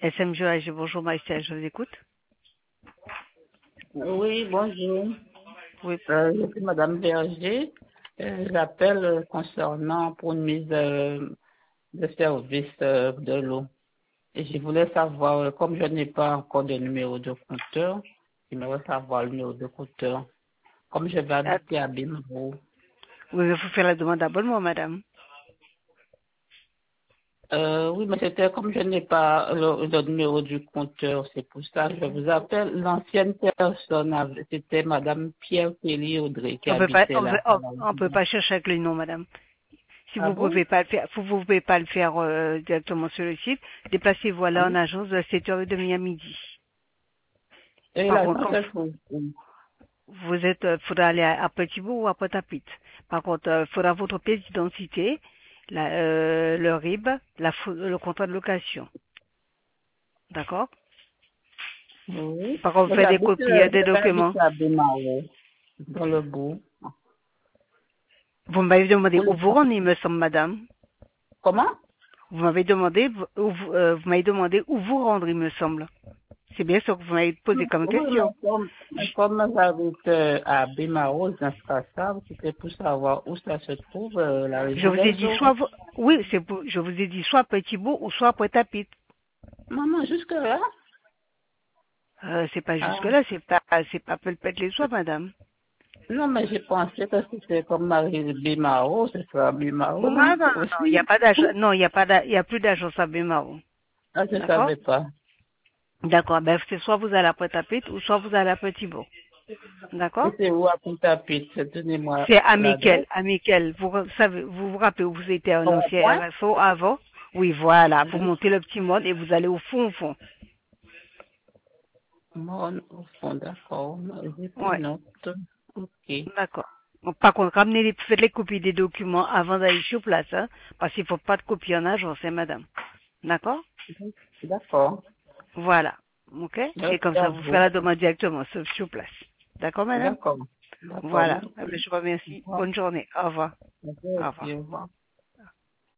SMGAG, bonjour Maïstia, je vous écoute. Oui, bonjour. Oui. Je suis Madame Berger. J'appelle concernant pour une mise de service de l'eau. Et je voulais savoir, comme je n'ai pas encore de numéro de compteur, j'aimerais savoir le numéro de compteur. Comme je vais Ah, habiter à Bimbo. vous faire la demande d'abonnement, madame. Oui, mais c'était comme je n'ai pas le numéro du compteur, c'est pour ça que je vous appelle. L'ancienne personne, c'était Madame Pierre Kelly Audrey qui On peut pas, habitait là. on peut pas chercher avec le nom, madame. Si Ah vous bon? pouvez pas le faire, vous pouvez pas le faire directement sur le site, déplacez-vous là en agence de 7h30 à midi. Et Par l'agence contre, quand se trouve où? vous êtes, faudra aller à Petit-Bourg ou à Pointe-à-Pitre. Par contre, faudra votre pièce d'identité, le RIB, le contrat de location. D'accord? Oui. Par contre, Moi, faites des copies des je vais documents. habiter à Bémaro, dans le bout. Vous m'avez demandé Où où le- vous rendez, il me semble, madame. Comment? Vous m'avez demandé vous m'avez demandé où vous rendre, il me semble. C'est bien sûr que vous m'avez posé comme Oui, question. comme j'habite à Bémaro, dans ce cas-là, c'était pour savoir où ça se trouve, la Je région vous ai des dit eaux. oui, je vous ai dit soit Petit-Bourg ou soit Pointe-à-Pitre. Maman, jusque-là? C'est pas jusque Ah. là, c'est pas Pelpette les soins, madame. Non, mais j'ai pensé que c'était comme Marie Bémaro, ce sera Bémaro Non, non, non, il y a aussi. pas d'agence, non, il y a plus d'agence à Bémaro. Ah, je ne D'accord? savais pas. D'accord, ben, c'est soit vous allez à Pointe-à-Pitre ou soit vous allez à Petit-Bourg. D'accord? Et c'est où à Pointe-à-Pitre? Donnez-moi C'est à l'adresse. Miquel, à Miquel. Savez, vous vous rappelez où vous étiez à un Au ancien point? RSO avant? Oui, voilà. Vous montez le petit monde et vous allez au fond, au fond. Mon, au fond, d'accord. J'ai pris Ouais, note. Ok. d'accord. Donc, par contre, faites les copies des documents avant d'aller sur place, hein, parce qu'il faut pas de copie en agence, hein, madame. D'accord? D'accord. Voilà. Ok? Et Merci comme à ça, vous ferez vous. la demande directement sur place. D'accord, madame? D'accord. D'accord, Voilà. merci. Eh bien, je vous remercie. Au revoir. Bonne journée. Au revoir. Merci Au aussi, revoir. au revoir.